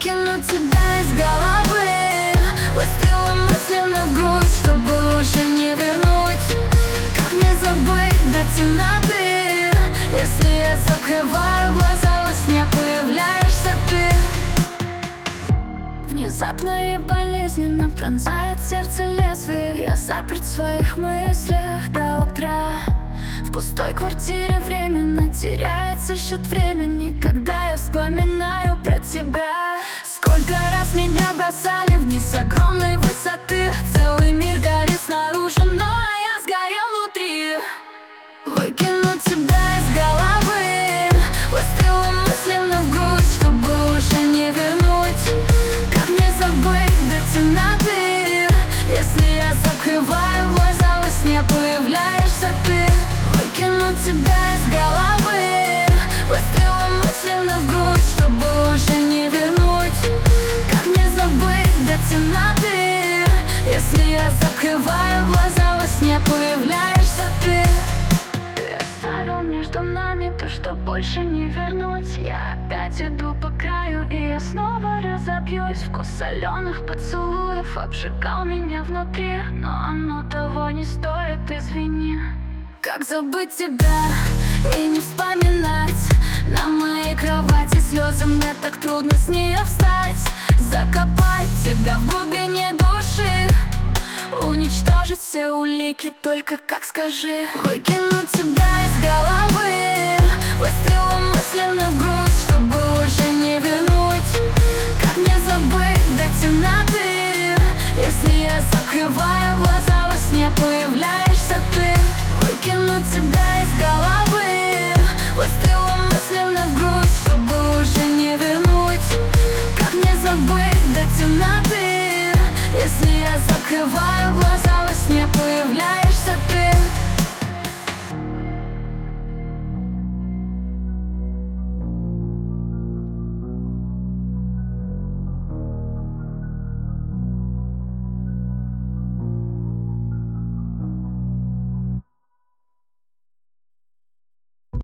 Выкинуть тебя из головы, выстрелы мысленно в грудь, чтобы уже не вернуть. Как мне забыть до темноты, если я закрываю глаза, во сне появляешься ты. Внезапно и болезненно пронзает сердце лезвие. Я заперт в своих мыслях до утра. В пустой квартире временно теряется счет времени, когда я вспоминаю про тебя. Сколько раз меня бросали вниз с огромной высоты. Целый мир горит снаружи, но я сгорел внутри. Выкинуть тебя из головы, выстрелы мысленно в грудь, чтобы уже не вернуть. Как мне забыть до темноты, если я закрываю глаза, во сне появляешься ты. Выкинуть тебя из головы, выстрелы мысленно в грудь, чтобы уже не вернуть. Как мне забыть до темноты, если я закрываю глаза, во сне появляешься ты. Ты оставил между нами то, что больше не вернуть. Я опять иду по краю, и я снова разобьюсь. Вкус соленых поцелуев обжигал меня внутри, но оно того не стоит, извини. Как забыть тебя и не вспоминать? На моей кровати слезы, мне так трудно с нее встать. Закопать тебя в глубине души, уничтожить все улики, только как скажи. Выкинуть тебя из головы, выстрелы мысленно в грудь, чтобы уже не вернуть. Как мне забыть до темноты, если я закрываю глаза, во сне появляешься ты. Выкинуть тебя из головы, выстрелы мысленно в грудь, чтобы уже не вернуть. Как мне забыть до темноты, если я закрываю